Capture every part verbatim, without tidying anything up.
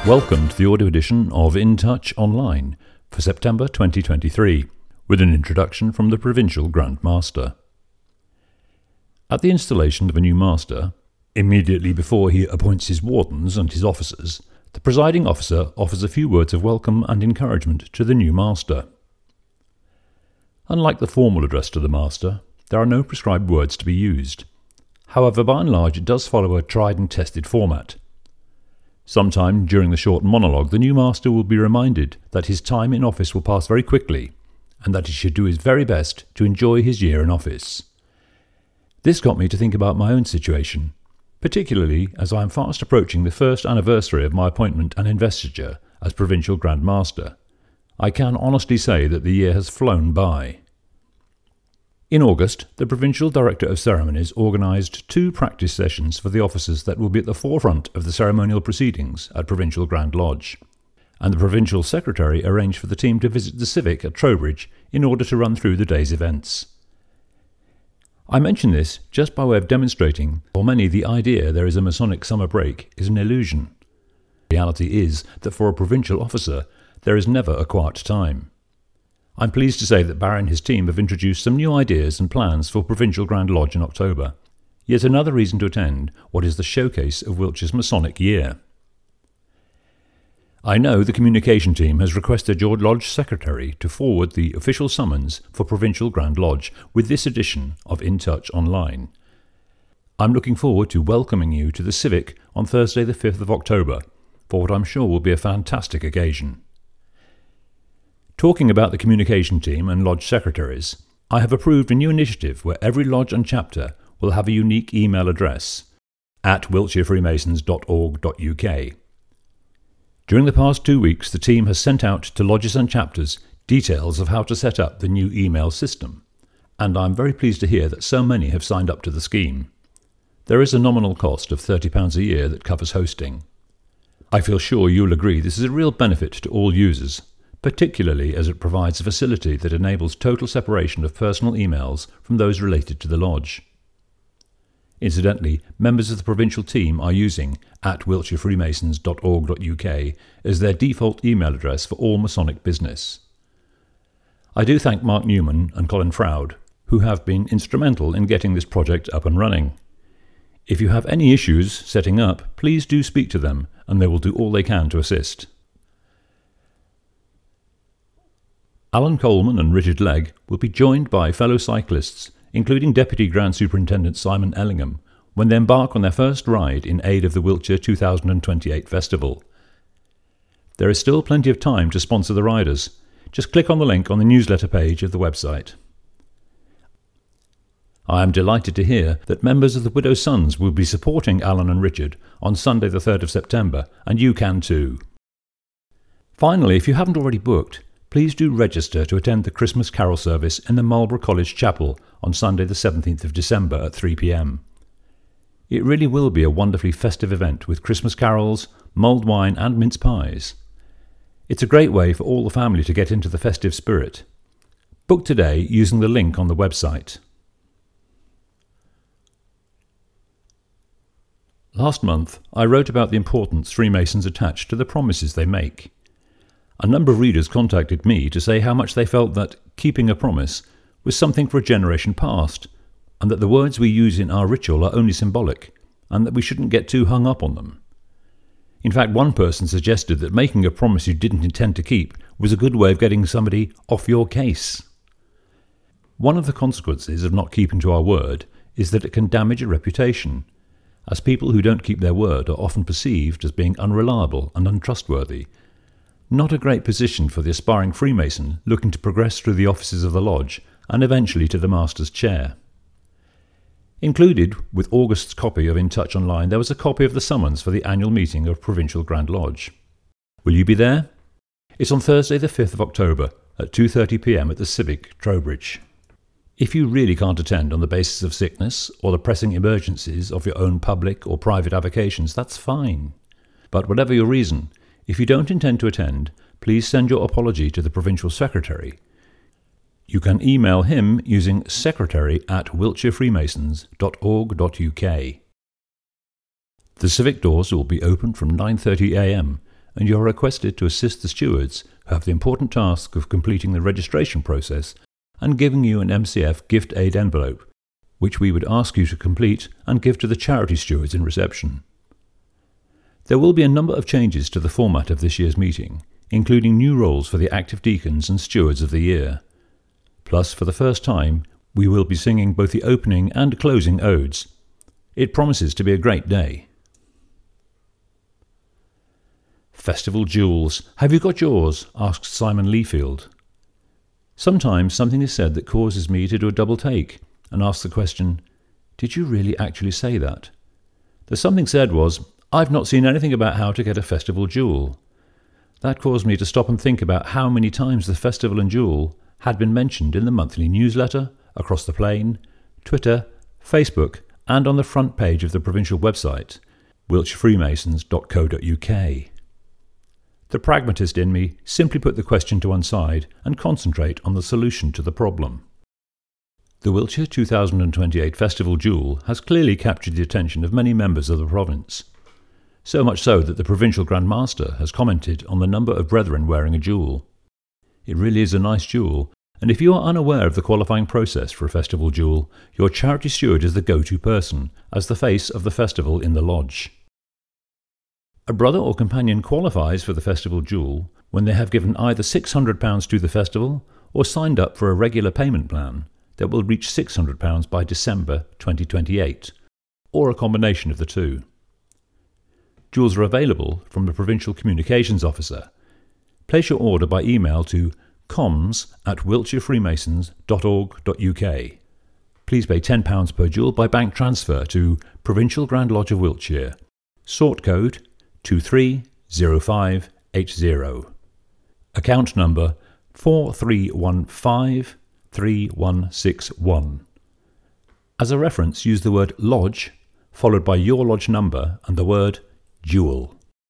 Welcome to the audio edition of In Touch Online for September twenty twenty-three, with an introduction from the Provincial Grand Master. At the installation of a new master, immediately before he appoints his wardens and his officers, the presiding officer offers a few words of welcome and encouragement to the new master. Unlike the formal address to the master, there are no prescribed words to be used. However, by and large, it does follow a tried and tested format. Sometime during the short monologue, the new master will be reminded that his time in office will pass very quickly, and that he should do his very best to enjoy his year in office. This got me to think about my own situation, particularly as I am fast approaching the first anniversary of my appointment and investiture as Provincial Grand Master. I can honestly say that the year has flown by. In August, the Provincial Director of Ceremonies organised two practice sessions for the officers that will be at the forefront of the ceremonial proceedings at Provincial Grand Lodge, and the Provincial Secretary arranged for the team to visit the Civic at Trowbridge in order to run through the day's events. I mention this just by way of demonstrating for many the idea there is a Masonic summer break is an illusion. The reality is that for a provincial officer there is never a quiet time. I'm pleased to say that Barry and his team have introduced some new ideas and plans for Provincial Grand Lodge in October. Yet another reason to attend what is the showcase of Wiltshire's Masonic year. I know the communication team has requested your Lodge Secretary to forward the official summons for Provincial Grand Lodge with this edition of In Touch Online. I'm looking forward to welcoming you to the Civic on Thursday the fifth of October for what I'm sure will be a fantastic occasion. Talking about the communication team and lodge secretaries, I have approved a new initiative where every lodge and chapter will have a unique email address at wiltshire freemasons dot org dot U K. During the past two weeks, the team has sent out to lodges and chapters details of how to set up the new email system, and I'm very pleased to hear that so many have signed up to the scheme. There is a nominal cost of thirty pounds a year that covers hosting. I feel sure you'll agree this is a real benefit to all users, particularly as it provides a facility that enables total separation of personal emails from those related to the lodge. Incidentally, members of the provincial team are using at wiltshire freemasons dot org dot U K as their default email address for all Masonic business. I do thank Mark Newman and Colin Froud, who have been instrumental in getting this project up and running. If you have any issues setting up, please do speak to them, and they will do all they can to assist. Alan Coleman and Richard Legg will be joined by fellow cyclists, including Deputy Grand Superintendent Simon Ellingham, when they embark on their first ride in aid of the Wiltshire two thousand twenty-eight Festival. There is still plenty of time to sponsor the riders. Just click on the link on the newsletter page of the website. I am delighted to hear that members of the Widow's Sons will be supporting Alan and Richard on Sunday the third of September, and you can too. Finally, if you haven't already booked, please do register to attend the Christmas Carol service in the Marlborough College Chapel on Sunday the seventeenth of December at three p m. It really will be a wonderfully festive event with Christmas carols, mulled wine and mince pies. It's a great way for all the family to get into the festive spirit. Book today using the link on the website. Last month, I wrote about the importance Freemasons attach to the promises they make. A number of readers contacted me to say how much they felt that keeping a promise was something for a generation past, and that the words we use in our ritual are only symbolic, and that we shouldn't get too hung up on them. In fact, one person suggested that making a promise you didn't intend to keep was a good way of getting somebody off your case. One of the consequences of not keeping to our word is that it can damage a reputation, as people who don't keep their word are often perceived as being unreliable and untrustworthy. Not a great position for the aspiring Freemason looking to progress through the offices of the lodge and eventually to the Master's chair. Included with August's copy of In Touch Online, there was a copy of the summons for the annual meeting of Provincial Grand Lodge. Will you be there? It's on Thursday the fifth of October at two thirty p m at the Civic, Trowbridge. If you really can't attend on the basis of sickness or the pressing emergencies of your own public or private avocations, that's fine. But whatever your reason, if you don't intend to attend, please send your apology to the Provincial Secretary. You can email him using secretary at wiltshire freemasons dot org dot U K. The Civic doors will be open from nine thirty a m and you are requested to assist the stewards who have the important task of completing the registration process and giving you an M C F gift aid envelope, which we would ask you to complete and give to the charity stewards in reception. There will be a number of changes to the format of this year's meeting, including new roles for the active deacons and stewards of the year. Plus, for the first time, we will be singing both the opening and closing odes. It promises to be a great day. Festival jewels. Have you got yours? Asked Simon Leafield. Sometimes something is said that causes me to do a double take and ask the question, did you really actually say that? The something said was, I've not seen anything about how to get a festival jewel. That caused me to stop and think about how many times the festival and jewel had been mentioned in the monthly newsletter, across the plain, Twitter, Facebook, and on the front page of the provincial website, wiltshire freemasons dot co dot uk. The pragmatist in me simply put the question to one side and concentrate on the solution to the problem. The Wiltshire two thousand twenty-eight Festival Jewel has clearly captured the attention of many members of the province. So much so that the Provincial Grand Master has commented on the number of brethren wearing a jewel. It really is a nice jewel, and if you are unaware of the qualifying process for a festival jewel, your charity steward is the go-to person, as the face of the festival in the lodge. A brother or companion qualifies for the festival jewel when they have given either six hundred pounds to the festival or signed up for a regular payment plan that will reach six hundred pounds by December twenty twenty-eight, or a combination of the two. Jewels are available from the Provincial Communications Officer. Place your order by email to comms at wiltshire freemasons dot org dot uk. Please pay ten pounds per jewel by bank transfer to Provincial Grand Lodge of Wiltshire. Sort code two three zero five eight zero. Account number four three one five three one six one. As a reference, use the word lodge, followed by your lodge number and the word jewel.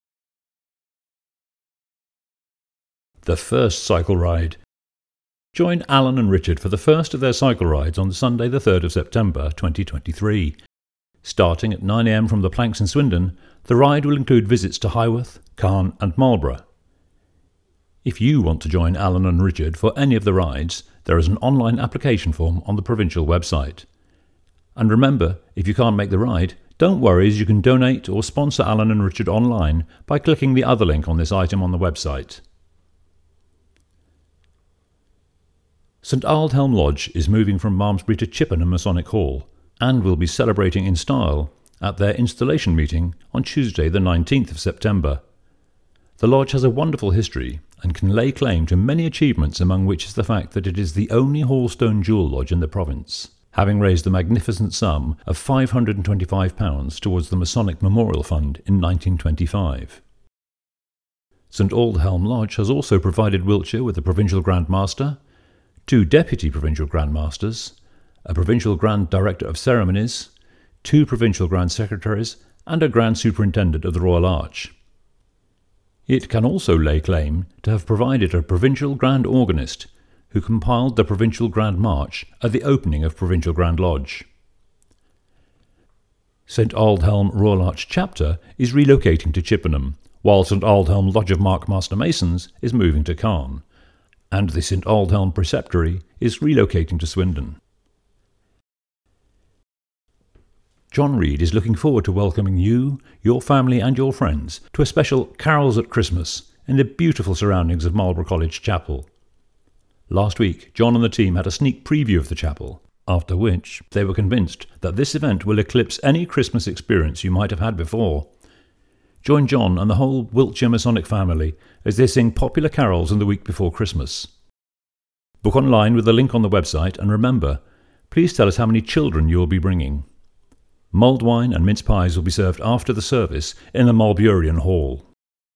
The first cycle ride. Join Alan and Richard for the first of their cycle rides on Sunday the third of September twenty twenty-three. Starting at nine a m from the Planks in Swindon, the ride will include visits to Highworth, Carn and Marlborough. If you want to join Alan and Richard for any of the rides, there is an online application form on the provincial website. And remember, if you can't make the ride, don't worry, as you can donate or sponsor Alan and Richard online by clicking the other link on this item on the website. St Aldhelm Lodge is moving from Malmesbury to Chippenham Masonic Hall and will be celebrating in style at their installation meeting on Tuesday the nineteenth of September. The lodge has a wonderful history and can lay claim to many achievements, among which is the fact that it is the only Hallstone jewel lodge in the province, having raised the magnificent sum of five hundred twenty-five pounds towards the Masonic Memorial Fund in nineteen twenty-five. St Aldhelm Lodge has also provided Wiltshire with a Provincial Grand Master, two Deputy Provincial Grand Masters, a Provincial Grand Director of Ceremonies, two Provincial Grand Secretaries, and a Grand Superintendent of the Royal Arch. It can also lay claim to have provided a Provincial Grand Organist who compiled the Provincial Grand March at the opening of Provincial Grand Lodge. St Aldhelm Royal Arch Chapter is relocating to Chippenham, while St Aldhelm Lodge of Mark Master Masons is moving to Carn, and the St Aldhelm Preceptory is relocating to Swindon. John Reed is looking forward to welcoming you, your family and your friends to a special Carols at Christmas in the beautiful surroundings of Marlborough College Chapel. Last week, John and the team had a sneak preview of the chapel, after which they were convinced that this event will eclipse any Christmas experience you might have had before. Join John and the whole Wiltshire Masonic family as they sing popular carols in the week before Christmas. Book online with the link on the website, and remember, please tell us how many children you will be bringing. Mulled wine and mince pies will be served after the service in the Marlburian Hall.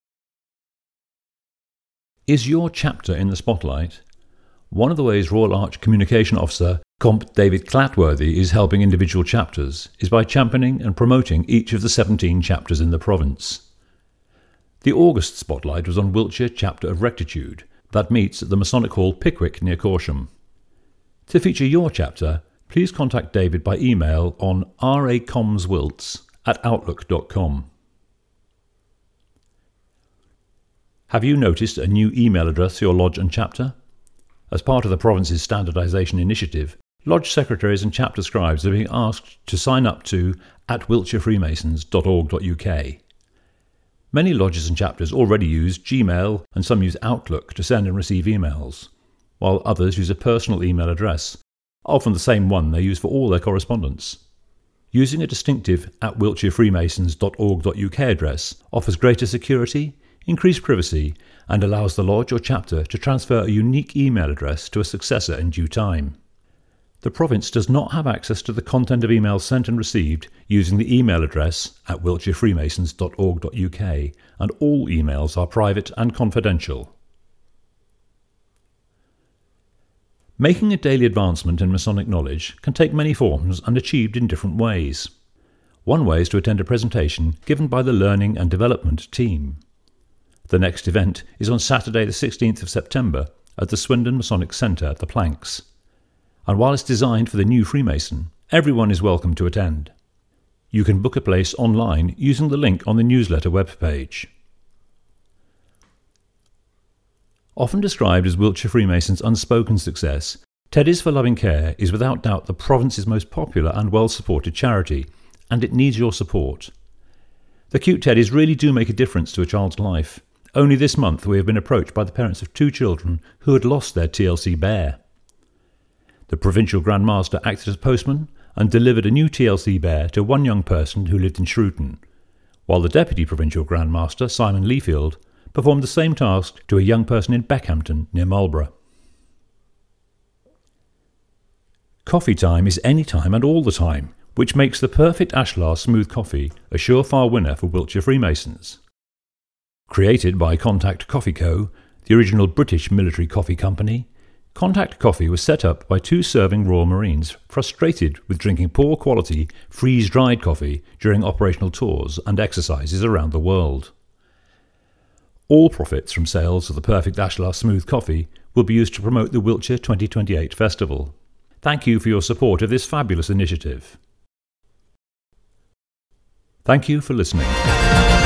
Is your chapter in the spotlight? One of the ways Royal Arch Communication Officer Comp David Clatworthy is helping individual chapters is by championing and promoting each of the seventeen chapters in the province. The August spotlight was on Wiltshire Chapter of Rectitude, that meets at the Masonic Hall Pickwick near Corsham. To feature your chapter, please contact David by email on racomswilts at outlook dot com. Have you noticed a new email address for your lodge and chapter? As part of the province's standardisation initiative, lodge secretaries and chapter scribes are being asked to sign up to at wiltshire freemasons dot org dot U K. Many lodges and chapters already use Gmail and some use Outlook to send and receive emails, while others use a personal email address, often the same one they use for all their correspondence. Using a distinctive at wiltshire freemasons dot org dot U K address offers greater security, increased privacy, and allows the lodge or chapter to transfer a unique email address to a successor in due time. The province does not have access to the content of emails sent and received using the email address at wiltshire freemasons dot org dot U K, and all emails are private and confidential. Making a daily advancement in Masonic knowledge can take many forms and achieved in different ways. One way is to attend a presentation given by the Learning and Development team. The next event is on Saturday the sixteenth of September at the Swindon Masonic Centre at the Planks. And while it's designed for the new Freemason, everyone is welcome to attend. You can book a place online using the link on the newsletter webpage. Often described as Wiltshire Freemasons' unspoken success, Teddies for Loving Care is without doubt the province's most popular and well-supported charity, and it needs your support. The cute Teddies really do make a difference to a child's life. Only this month we have been approached by the parents of two children who had lost their T L C bear. The Provincial Grand Master acted as postman and delivered a new T L C bear to one young person who lived in Shrewton, while the Deputy Provincial Grand Master, Simon Leafield, performed the same task to a young person in Beckhampton near Marlborough. Coffee time is any time and all the time, which makes the perfect Ashlar smooth coffee a surefire winner for Wiltshire Freemasons. Created by Contact Coffee Co., the original British military coffee company, Contact Coffee was set up by two serving Royal Marines frustrated with drinking poor quality, freeze-dried coffee during operational tours and exercises around the world. All profits from sales of the perfect Ashlar smooth coffee will be used to promote the Wiltshire twenty twenty-eight festival. Thank you for your support of this fabulous initiative. Thank you for listening.